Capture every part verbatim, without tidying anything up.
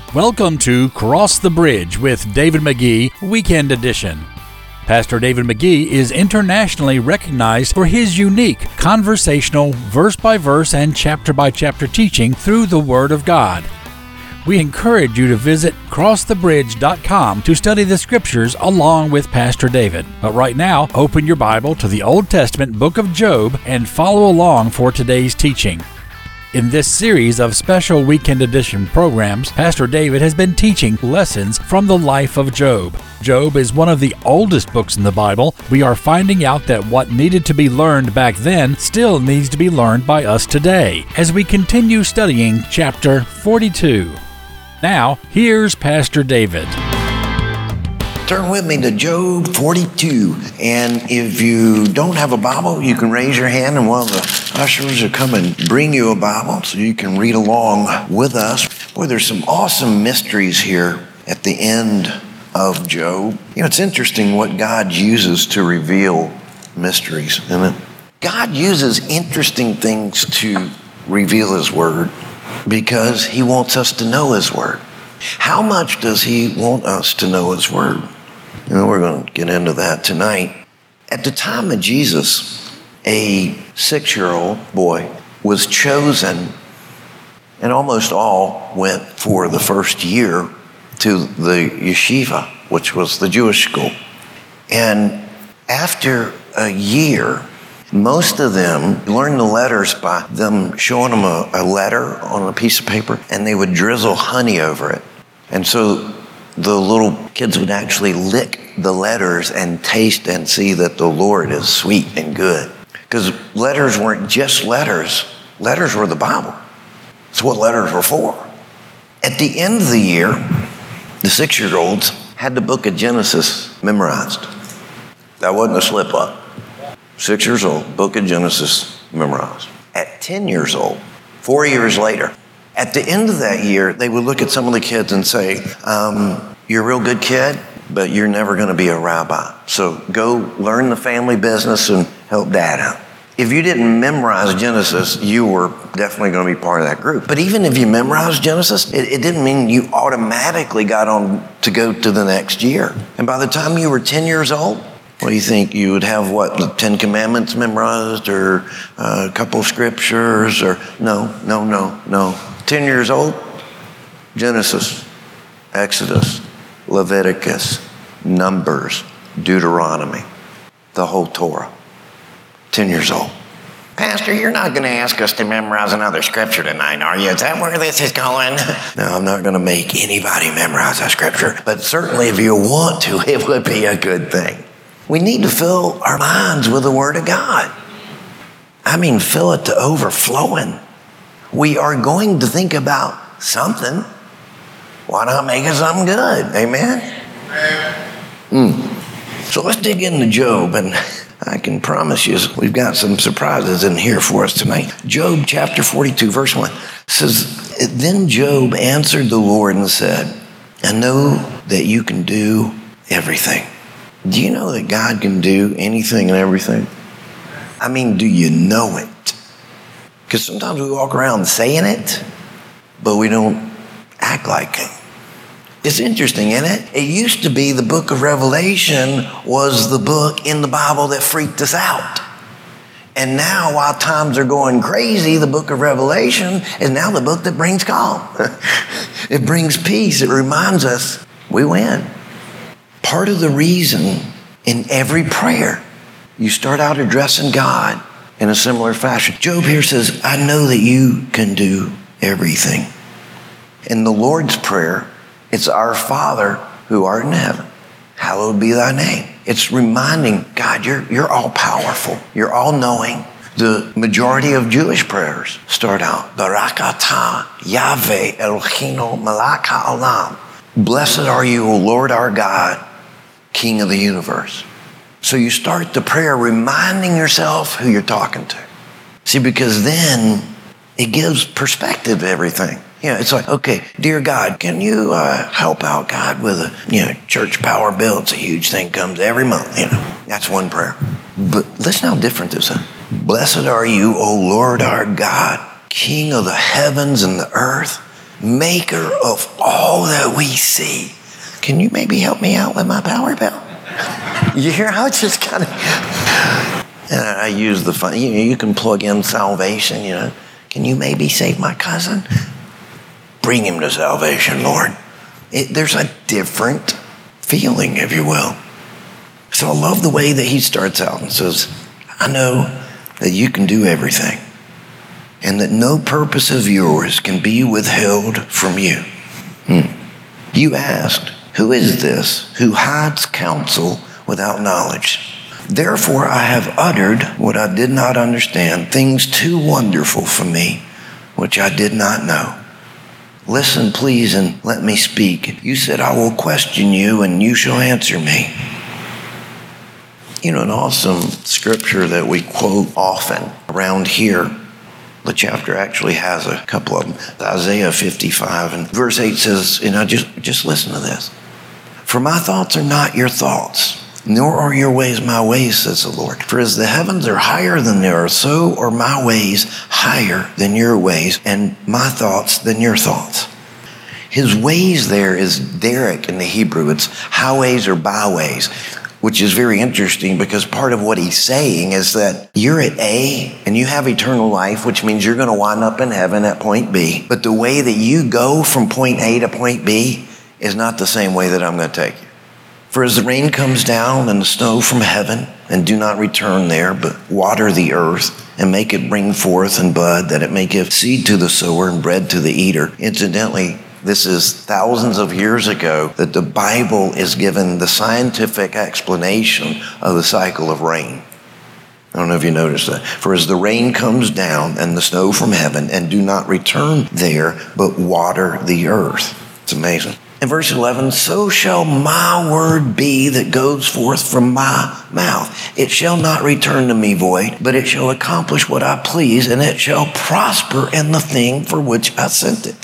Welcome to Cross the Bridge with David McGee, Weekend Edition. Pastor David McGee is internationally recognized for his unique conversational, verse-by-verse and chapter-by-chapter teaching through the Word of God. We encourage you to visit cross the bridge dot com to study the Scriptures along with Pastor David. But right now, open your Bible to the Old Testament book of Job and follow along for today's teaching. In this series of special Weekend Edition programs, Pastor David has been teaching lessons from the life of Job. Job is one of the oldest books in the Bible. We are finding out that what needed to be learned back then still needs to be learned by us today, as we continue studying chapter forty-two. Now, here's Pastor David. Turn with me to Job forty-two, and if you don't have a Bible, you can raise your hand and one of the ushers will come and bring you a Bible so you can read along with us. Boy, there's some awesome mysteries here at the end of Job. You know, it's interesting what God uses to reveal mysteries, isn't it? God uses interesting things to reveal His Word because He wants us to know His Word. How much does He want us to know His Word? You know, we're going to get into that tonight. At the time of Jesus, a six-year-old boy was chosen, and almost all went for the first year to the yeshiva, which was the Jewish school. And after a year, most of them learned the letters by them showing them a, a letter on a piece of paper, and they would drizzle honey over it. And so the little kids would actually lick the letters and taste and see that the Lord is sweet and good. Because letters weren't just letters. Letters were the Bible. That's what letters were for. At the end of the year, the six-year-olds had the book of Genesis memorized. That wasn't a slip-up. Six years old, book of Genesis memorized. At ten years old, four years later, at the end of that year, they would look at some of the kids and say, um, you're a real good kid, but you're never going to be a rabbi. So go learn the family business and help dad out. If you didn't memorize Genesis, you were definitely going to be part of that group. But even if you memorized Genesis, it, it didn't mean you automatically got on to go to the next year. And by the time you were ten years old, what do you think? You would have, what, the Ten Commandments memorized or uh, a couple of scriptures or no, no, no, no. ten years old, Genesis, Exodus, Leviticus, Numbers, Deuteronomy, the whole Torah. ten years old. Pastor, you're not going to ask us to memorize another scripture tonight, are you? Is that where this is going? No, I'm not going to make anybody memorize a scripture. But certainly if you want to, it would be a good thing. We need to fill our minds with the Word of God. I mean, fill it to overflowing. We are going to think about something. Why not make it something good? Amen? Mm. So let's dig into Job, and I can promise you we've got some surprises in here for us tonight. Job chapter forty-two, verse one says, Then Job answered the Lord and said, I know that you can do everything. Do you know that God can do anything and everything? I mean, do you know it? Because sometimes we walk around saying it, but we don't act like it. It's interesting, isn't it? It used to be the book of Revelation was the book in the Bible that freaked us out. And now, while times are going crazy, the book of Revelation is now the book that brings calm. It brings peace. It reminds us we win. Part of the reason in every prayer, you start out addressing God in a similar fashion. Job here says, I know that you can do everything. In the Lord's Prayer, it's our Father who art in heaven. Hallowed be thy name. It's reminding God, you're, you're all powerful. You're all knowing. The majority of Jewish prayers start out, Barak atah Yahweh Eloheinu melech haolam. Blessed are you, O Lord our God, King of the universe. So you start the prayer reminding yourself who you're talking to. See, because then it gives perspective to everything. You know, it's like, okay, dear God, can you uh, help out God with a, you know, church power bill? It's a huge thing, comes every month, you know. That's one prayer. But listen how different this is. Blessed are you, O Lord our God, King of the heavens and the earth. maker of all that we see. Can you maybe help me out with my power bill? You hear how it's just kind of, and I use the fun, you know, you can plug in salvation, you know. Can you maybe save my cousin? Bring him to salvation, Lord. It, there's a different feeling, if you will. So I love the way that he starts out and says, I know that you can do everything and that no purpose of yours can be withheld from you. Hmm. You asked, who is this who hides counsel without knowledge? Therefore I have uttered what I did not understand, things too wonderful for me, which I did not know. Listen, please, and let me speak. You said, I will question you, and you shall answer me. You know, an awesome scripture that we quote often around here, the chapter actually has a couple of them. Isaiah fifty-five, and verse eight says, you know, just, just listen to this. For my thoughts are not your thoughts, nor are your ways my ways, says the Lord. For as the heavens are higher than the earth, so are my ways higher than your ways, and my thoughts than your thoughts. His ways there is derek in the Hebrew. It's highways or byways, which is very interesting because part of what he's saying is that you're at A and you have eternal life, which means you're going to wind up in heaven at point B. But the way that you go from point A to point B is not the same way that I'm going to take you. For as the rain comes down and the snow from heaven, and do not return there, but water the earth and make it bring forth and bud, that it may give seed to the sower and bread to the eater. Incidentally, this is thousands of years ago that the Bible is given the scientific explanation of the cycle of rain. I don't know if you noticed that. For as the rain comes down and the snow from heaven, and do not return there, but water the earth. It's amazing. In verse eleven, so shall my word be that goes forth from my mouth. It shall not return to me void, but it shall accomplish what I please, and it shall prosper in the thing for which I sent it.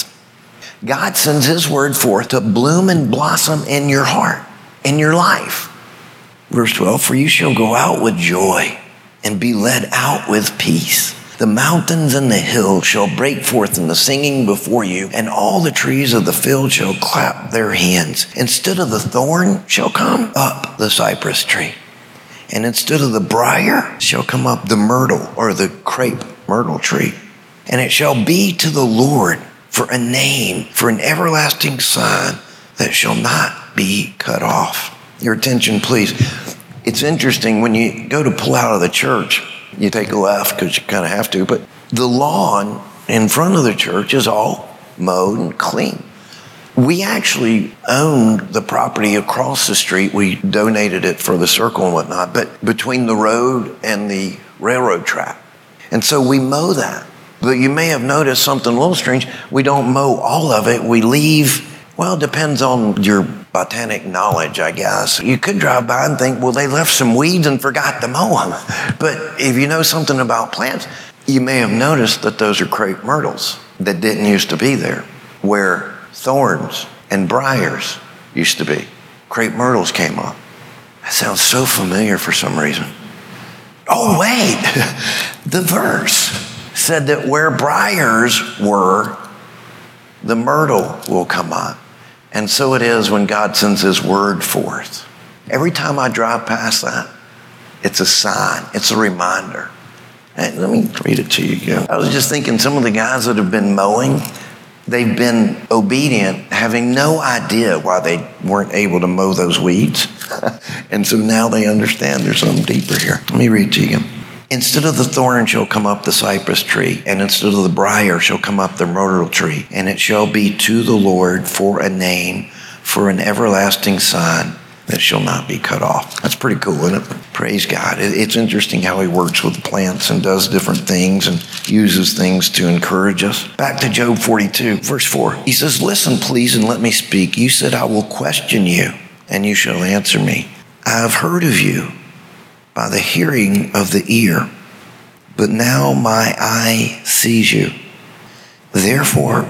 God sends his word forth to bloom and blossom in your heart, in your life. Verse twelve, for you shall go out with joy and be led out with peace. The mountains and the hills shall break forth in the singing before you, and all the trees of the field shall clap their hands. Instead of the thorn shall come up the cypress tree, and instead of the briar shall come up the myrtle, or the crepe myrtle tree. And it shall be to the Lord for a name, for an everlasting sign that shall not be cut off. Your attention, please. It's interesting when you go to pull out of the church, you take a left because you kind of have to, but the lawn in front of the church is all mowed and clean. We actually owned the property across the street. We donated it for the circle and whatnot, but between the road and the railroad track. And so we mow that. But you may have noticed something a little strange. We don't mow all of it. We leave, well, it depends on your botanic knowledge, I guess. You could drive by and think, well, they left some weeds and forgot to mow them. But if you know something about plants, you may have noticed that those are crepe myrtles that didn't used to be there, where thorns and briars used to be. Crepe myrtles came up. That sounds so familiar for some reason. Oh, wait, the verse said that where briars were, the myrtle will come up. And so it is when God sends his word forth. Every time I drive past that, it's a sign. It's a reminder. Hey, let me read it to you again. I was just thinking some of the guys that have been mowing, they've been obedient, having no idea why they weren't able to mow those weeds. And so now they understand there's something deeper here. Let me read to you again. Instead of the thorn shall come up the cypress tree, and instead of the briar shall come up the myrtle tree, and it shall be to the Lord for a name, for an everlasting sign that shall not be cut off. That's pretty cool, isn't it? Praise God. It's interesting how he works with plants and does different things and uses things to encourage us. Back to Job forty-two, verse four. He says, listen, please, and let me speak. You said, I will question you, and you shall answer me. I have heard of you by the hearing of the ear, but now my eye sees you. Therefore,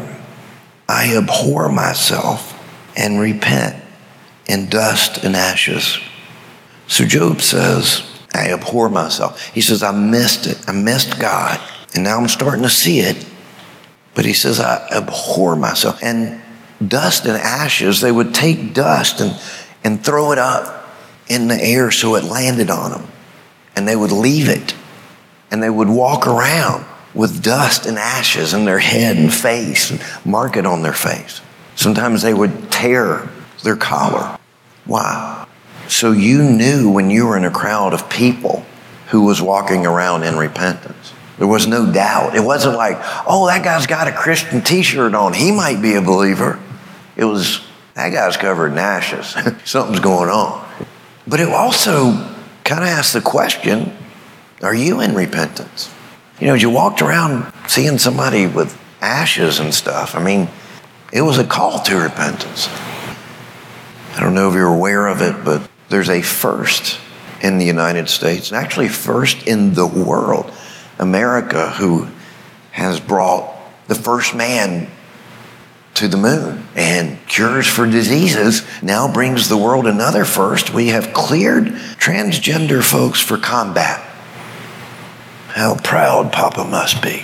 I abhor myself and repent in dust and ashes. So Job says, I abhor myself. He says, I missed it. I missed God. And now I'm starting to see it. But he says, I abhor myself. And dust and ashes, they would take dust and, and throw it up in the air so it landed on them. And they would leave it. And they would walk around with dust and ashes in their head and face and mark it on their face. Sometimes they would tear their collar. Why? So you knew when you were in a crowd of people who was walking around in repentance. There was no doubt. It wasn't like, oh, that guy's got a Christian t-shirt on. He might be a believer. It was, that guy's covered in ashes. Something's going on. But it also kind of asks the question, are you in repentance? You know, as you walked around seeing somebody with ashes and stuff, I mean, it was a call to repentance. I don't know if you're aware of it, but there's a first in the United States, and actually first in the world. America, who has brought the first man to the moon and cures for diseases, now brings the world another first. We have cleared transgender folks for combat. How proud Papa must be.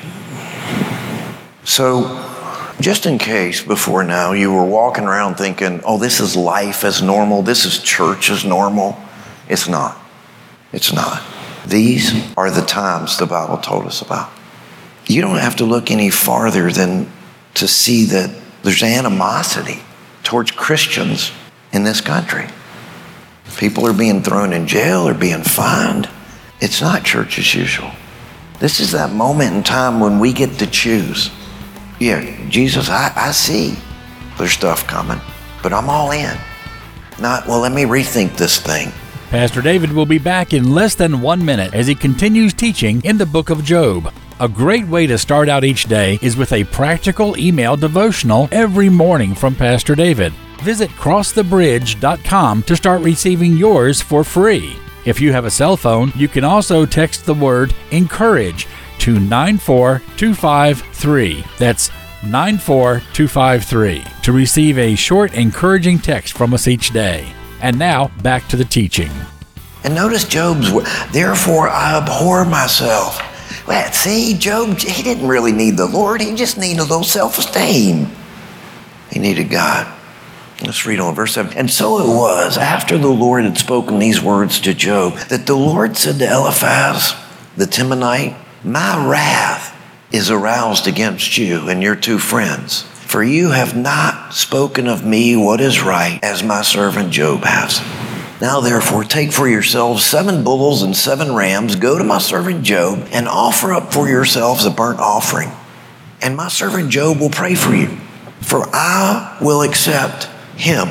So, just in case before now you were walking around thinking, oh, this is life as normal, this is church as normal. It's not. It's not. These are the times the Bible told us about. You don't have to look any farther than to see that there's animosity towards Christians in this country. People are being thrown in jail or being fined. It's not church as usual. This is that moment in time when we get to choose. Yeah, Jesus, I, I see there's stuff coming, but I'm all in. Not, well, let me rethink this thing. Pastor David will be back in less than one minute as he continues teaching in the book of Job. A great way to start out each day is with a practical email devotional every morning from Pastor David. Visit cross the bridge dot com to start receiving yours for free. If you have a cell phone, you can also text the word ENCOURAGE to nine four two five three. That's nine four two five three to receive a short, encouraging text from us each day. And now, back to the teaching. And notice Job's word, therefore I abhor myself. Well, see, Job, he didn't really need the Lord. He just needed a little self-esteem. He needed God. Let's read on verse seven. And so it was, after the Lord had spoken these words to Job, that the Lord said to Eliphaz, the Temanite, my wrath is aroused against you and your two friends, for you have not spoken of me what is right, as my servant Job has. Now therefore take for yourselves seven bulls and seven rams, go to my servant Job, and offer up for yourselves a burnt offering. And my servant Job will pray for you, for I will accept him,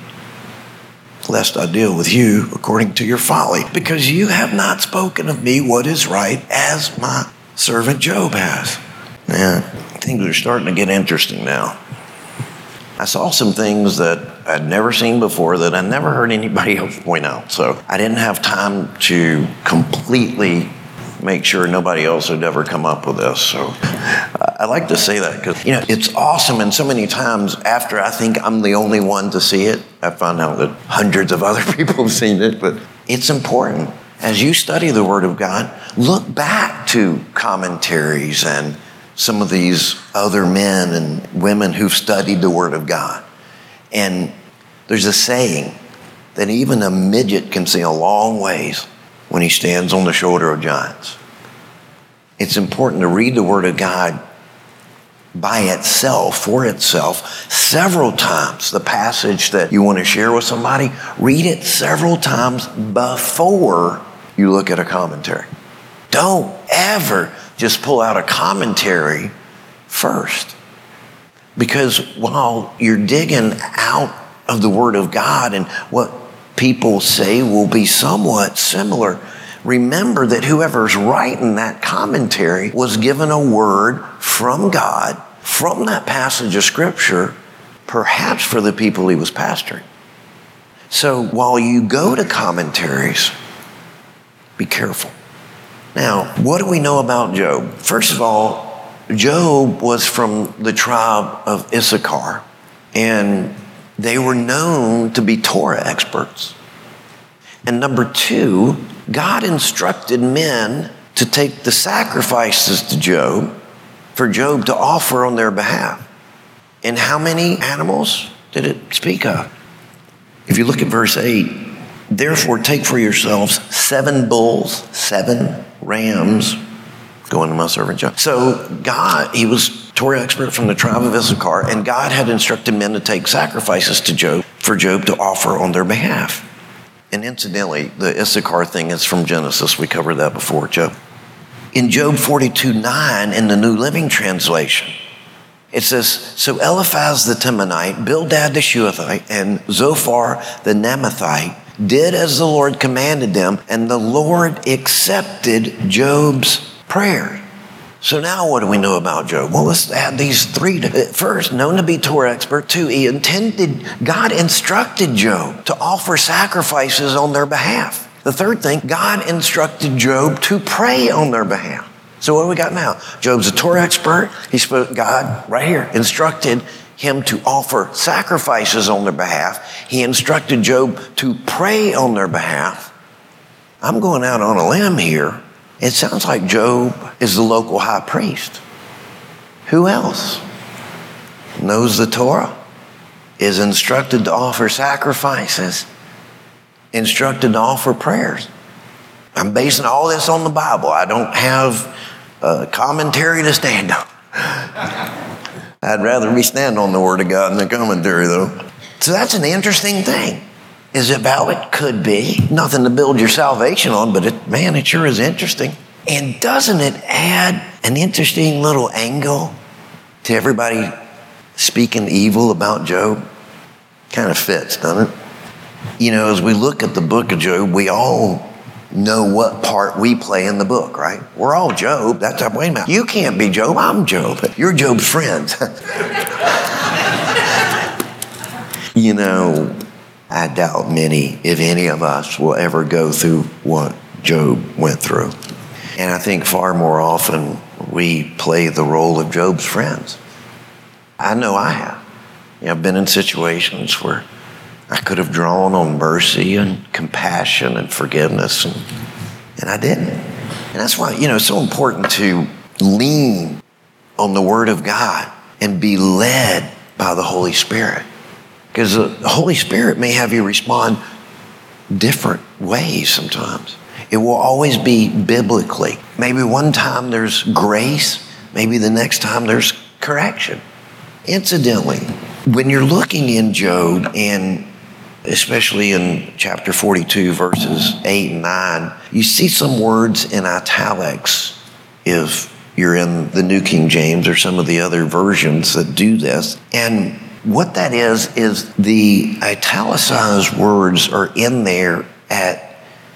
lest I deal with you according to your folly, because you have not spoken of me what is right, as my servant Job has. Yeah, things are starting to get interesting now. I saw some things that I'd never seen before that I never heard anybody else point out. So I didn't have time to completely make sure nobody else had ever come up with this. So I like to say that because, you know, it's awesome. And so many times after I think I'm the only one to see it, I find out that hundreds of other people have seen it. But it's important. As you study the Word of God, look back to commentaries and some of these other men and women who've studied the Word of God. And there's a saying that even a midget can see a long ways when he stands on the shoulder of giants. It's important to read the Word of God by itself, for itself, several times. The passage that you want to share with somebody, read it several times before you look at a commentary. Don't ever just pull out a commentary first. Because while you're digging out of the Word of God and what people say will be somewhat similar, remember that whoever's writing that commentary was given a word from God, from that passage of Scripture, perhaps for the people he was pastoring. So while you go to commentaries, be careful. Now, what do we know about Job? First of all, Job was from the tribe of Issachar, and they were known to be Torah experts. And number two, God instructed men to take the sacrifices to Job for Job to offer on their behalf. And how many animals did it speak of? If you look at verse eight, therefore take for yourselves seven bulls, seven rams, going to my servant Job. So God, he was Torah expert from the tribe of Issachar, and God had instructed men to take sacrifices to Job for Job to offer on their behalf. And incidentally, the Issachar thing is from Genesis. We covered that before, Job. In Job forty-two nine, in the New Living Translation, it says, so Eliphaz the Temanite, Bildad the Shuhite, and Zophar the Naamathite did as the Lord commanded them, and the Lord accepted Job's prayer. So now what do we know about Job? Well, let's add these three. To, first, known to be Torah expert. Two, he intended, God instructed Job to offer sacrifices on their behalf. The third thing, God instructed Job to pray on their behalf. So what do we got now? Job's a Torah expert. He spoke, God, right here, instructed him to offer sacrifices on their behalf. He instructed Job to pray on their behalf. I'm going out on a limb here. It sounds like Job is the local high priest. Who else knows the Torah, is instructed to offer sacrifices, instructed to offer prayers? I'm basing all this on the Bible. I don't have a commentary to stand on. I'd rather be standing on the Word of God than the commentary, though. So that's an interesting thing. Is it valid? Could be. Nothing to build your salvation on, but it, man, it sure is interesting. And doesn't it add an interesting little angle to everybody speaking evil about Job? Kind of fits, doesn't it? You know, as we look at the book of Job, we all know what part we play in the book, right? We're all Job. That's our way now. You can't be Job. I'm Job. You're Job's friends. You know, I doubt many, if any of us, will ever go through what Job went through. And I think far more often we play the role of Job's friends. I know I have. You know, I've been in situations where I could have drawn on mercy and compassion and forgiveness, and, and I didn't. And that's why, you know, it's so important to lean on the Word of God and be led by the Holy Spirit. Because the Holy Spirit may have you respond different ways sometimes. It will always be biblically. Maybe one time there's grace, maybe the next time there's correction. Incidentally, when you're looking in Job, and especially in chapter forty-two, verses eight and nine, you see some words in italics if you're in the New King James or some of the other versions that do this. And what that is, is the italicized words are in there at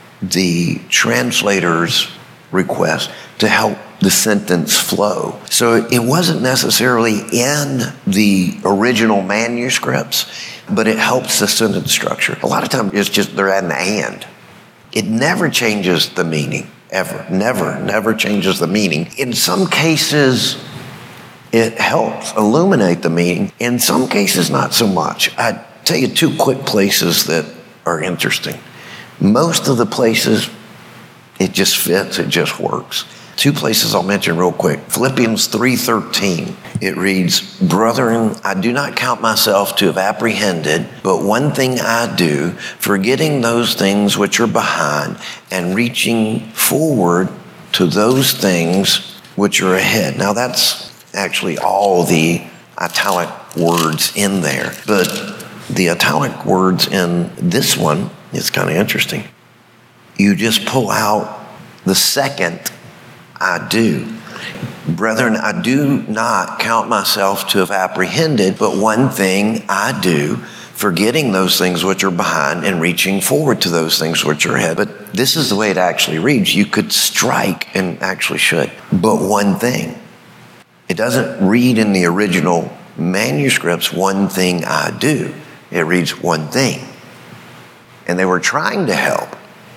the translator's request to help the sentence flow. So it wasn't necessarily in the original manuscripts, but it helps the sentence structure. A lot of times it's just they're adding and. It never changes the meaning, ever. Never, never changes the meaning. In some cases, it helps illuminate the meaning. In some cases, not so much. I'll tell you two quick places that are interesting. Most of the places, it just fits, it just works. Two places I'll mention real quick. Philippians three thirteen, it reads, brethren, I do not count myself to have apprehended, but one thing I do, forgetting those things which are behind and reaching forward to those things which are ahead. Now that's actually all the italic words in there, but the italic words in this one, it's kind of interesting. You just pull out the second I do. Brethren, I do not count myself to have apprehended, but one thing I do, forgetting those things which are behind and reaching forward to those things which are ahead. But this is the way it actually reads. You could strike, and actually should, but one thing. It doesn't read in the original manuscripts, one thing I do. It reads one thing. And they were trying to help.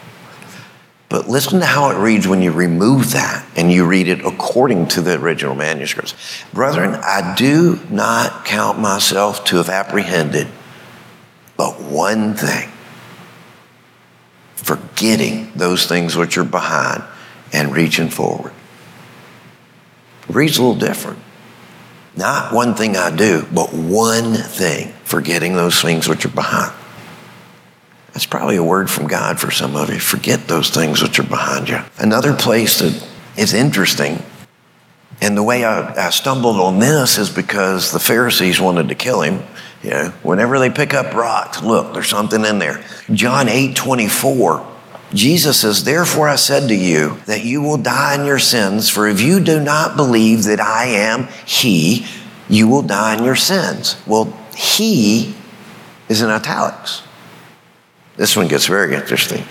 But listen to how it reads when you remove that and you read it according to the original manuscripts. Brethren, I do not count myself to have apprehended, but one thing, forgetting those things which are behind and reaching forward. reads a little different. Not one thing I do, but one thing, forgetting those things which are behind. That's probably a word from God for some of you. Forget those things which are behind you. Another place that is interesting, and the way I, I stumbled on this is because the Pharisees wanted to kill him. You know, whenever they pick up rocks, look, there's something in there. John eight twenty-four, Jesus says, therefore I said to you that you will die in your sins, for if you do not believe that I am he, you will die in your sins. Well, he is in italics. This one gets very interesting.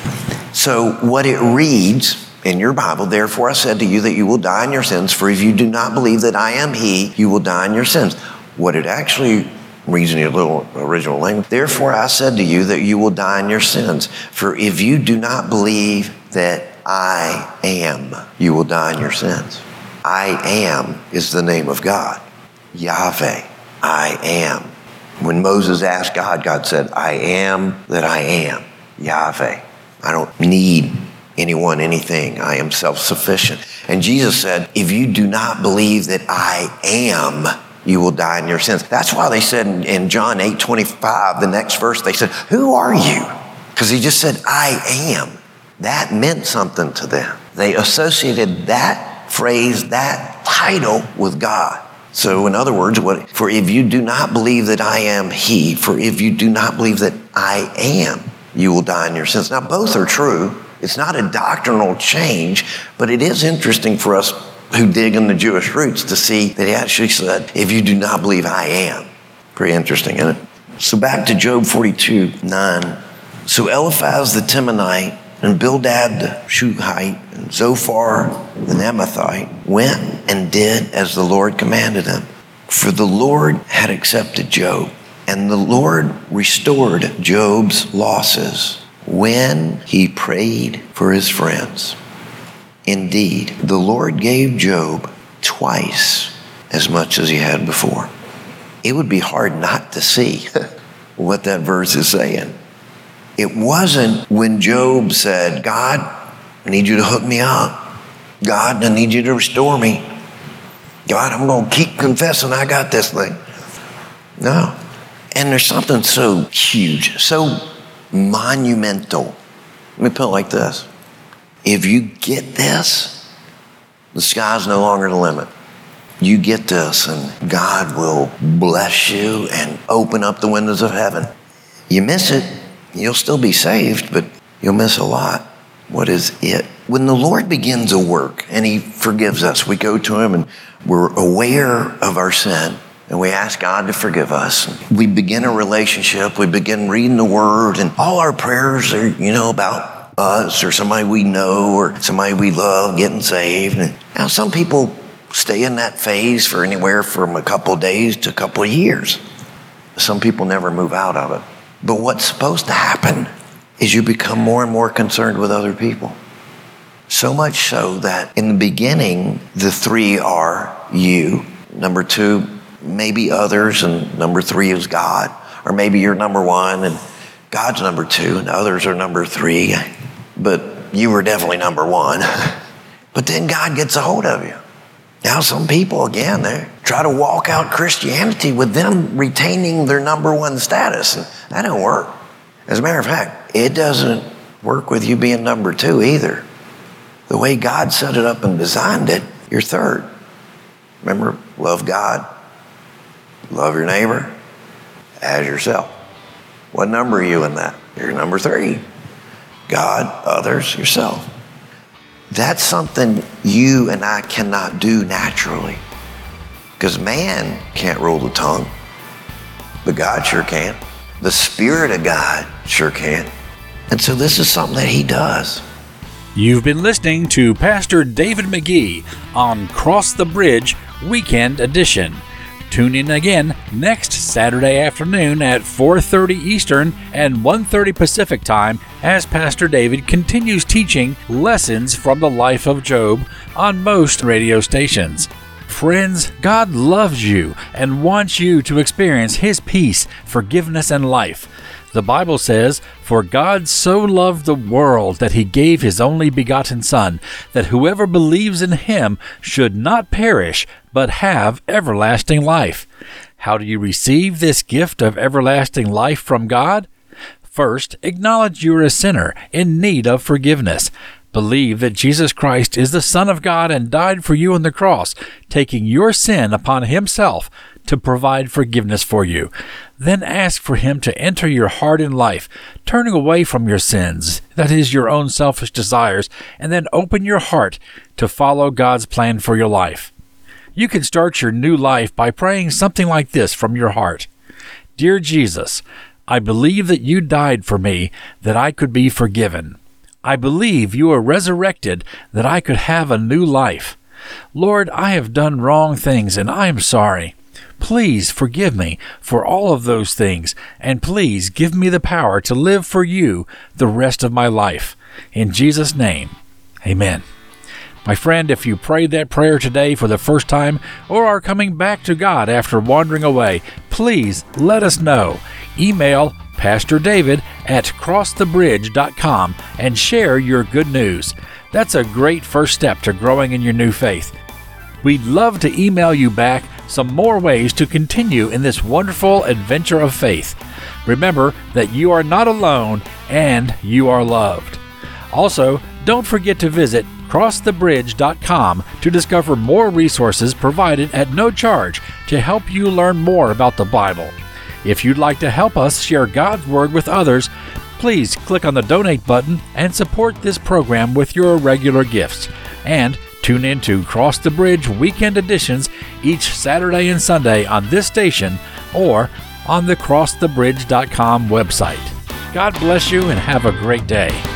So what it reads in your Bible, therefore I said to you that you will die in your sins, for if you do not believe that I am he, you will die in your sins. What it actually reads in your little original language, therefore I said to you that you will die in your sins, for if you do not believe that I am, you will die in your sins. I am is the name of God. Yahweh, I am. When Moses asked God, God said, I am that I am, Yahweh. I don't need anyone, anything. I am self-sufficient. And Jesus said, if you do not believe that I am, you will die in your sins. That's why they said in, in John eight twenty-five, the next verse, they said, who are you? Because he just said, I am. That meant something to them. They associated that phrase, that title with God. So in other words, what, for if you do not believe that I am he, for if you do not believe that I am, you will die in your sins. Now, both are true. It's not a doctrinal change, but it is interesting for us who dig in the Jewish roots to see that he actually said, if you do not believe I am. Pretty interesting, isn't it? So back to Job forty-two, nine. So Eliphaz the Temanite and Bildad the Shuhite and Zophar the Naamathite went and did as the Lord commanded them. For the Lord had accepted Job, and the Lord restored Job's losses when he prayed for his friends. Indeed, the Lord gave Job twice as much as he had before. It would be hard not to see what that verse is saying. It wasn't when Job said, God, I need you to hook me up. God, I need you to restore me. God, I'm going to keep confessing I got this thing. No. And there's something so huge, so monumental. Let me put it like this. If you get this, the sky's no longer the limit. You get this and God will bless you and open up the windows of heaven. You miss it, you'll still be saved, but you'll miss a lot. What is it? When the Lord begins a work and he forgives us, we go to him and we're aware of our sin and we ask God to forgive us. We begin a relationship, we begin reading the word, and all our prayers are, you know, about us or somebody we know or somebody we love getting saved. And now some people stay in that phase for anywhere from a couple of days to a couple of years. Some people never move out of it. But what's supposed to happen is you become more and more concerned with other people. So much so that in the beginning, the three are you. Number two, maybe others, and number three is God. Or maybe you're number one and God's number two and others are number three. But you were definitely number one. But then God gets a hold of you. Now some people, again, they try to walk out Christianity with them retaining their number one status. And that don't work. As a matter of fact, it doesn't work with you being number two either. The way God set it up and designed it, you're third. Remember, love God, love your neighbor as yourself. What number are you in that? You're number three. God, others, yourself. That's something you and I cannot do naturally. Because man can't rule the tongue, but God sure can. The Spirit of God sure can. And so this is something that he does. You've been listening to Pastor David McGee on Cross the Bridge Weekend Edition. Tune in again next Saturday afternoon at four thirty Eastern and one thirty Pacific Time as Pastor David continues teaching lessons from the life of Job on most radio stations. Friends, God loves you and wants you to experience his peace, forgiveness, and life. The Bible says, "For God so loved the world that he gave his only begotten Son, that whoever believes in him should not perish, but have everlasting life." How do you receive this gift of everlasting life from God? First, acknowledge you are a sinner in need of forgiveness. Believe that Jesus Christ is the Son of God and died for you on the cross, taking your sin upon himself to provide forgiveness for you. Then ask for him to enter your heart and life, turning away from your sins, that is, your own selfish desires, and then open your heart to follow God's plan for your life. You can start your new life by praying something like this from your heart. Dear Jesus, I believe that you died for me, that I could be forgiven. I believe you were resurrected, that I could have a new life. Lord, I have done wrong things, and I am sorry. Please forgive me for all of those things, and please give me the power to live for you the rest of my life. In Jesus' name, amen. My friend, if you prayed that prayer today for the first time or are coming back to God after wandering away, please let us know. Email Pastor David at cross the bridge dot com and share your good news. That's a great first step to growing in your new faith. We'd love to email you back some more ways to continue in this wonderful adventure of faith. Remember that you are not alone and you are loved. Also, don't forget to visit cross the bridge dot com to discover more resources provided at no charge to help you learn more about the Bible. If you'd like to help us share God's Word with others, please click on the donate button and support this program with your regular gifts. And tune in to Cross the Bridge weekend editions each Saturday and Sunday on this station or on the cross the bridge dot com website. God bless you and have a great day.